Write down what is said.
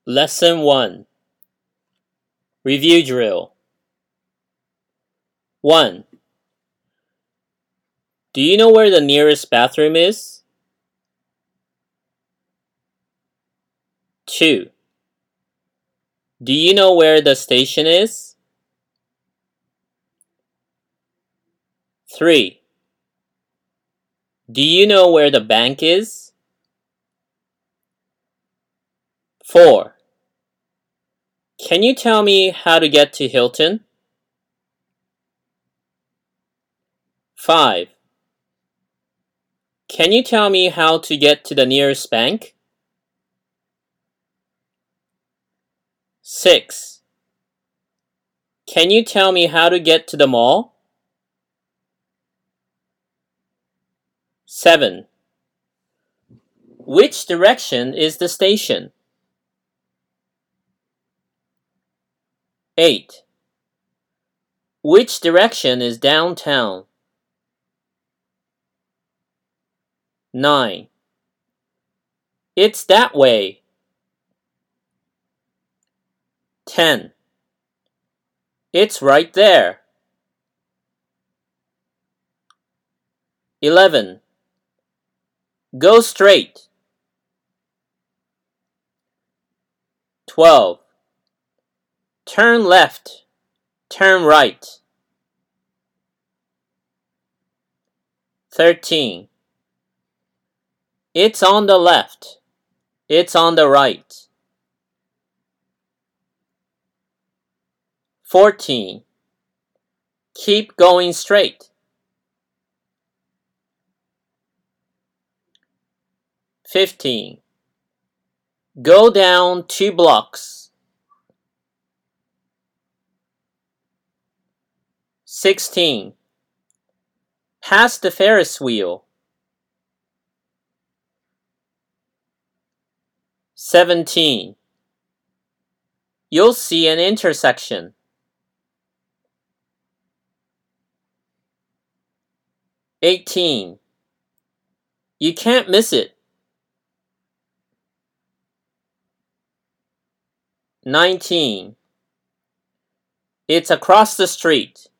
Lesson 1. Review Drill 1. Do you know where the nearest bathroom is? 2. Do you know where the station is? 3. Do you know where the bank is? 4. Can you tell me how to get to Hilton? 5. Can you tell me how to get to the nearest bank? 6. Can you tell me how to get to the mall? 7. Which direction is the station? 8. Which direction is downtown? 9. It's that way. 10. It's right there. 11. Go straight. 12. Turn left. Turn right. 13. It's on the left. It's on the right. 14. Keep going straight. 15. Go down 2 blocks. 16. Pass the Ferris wheel. 17. You'll see an intersection. 18. You can't miss it. 19. It's across the street.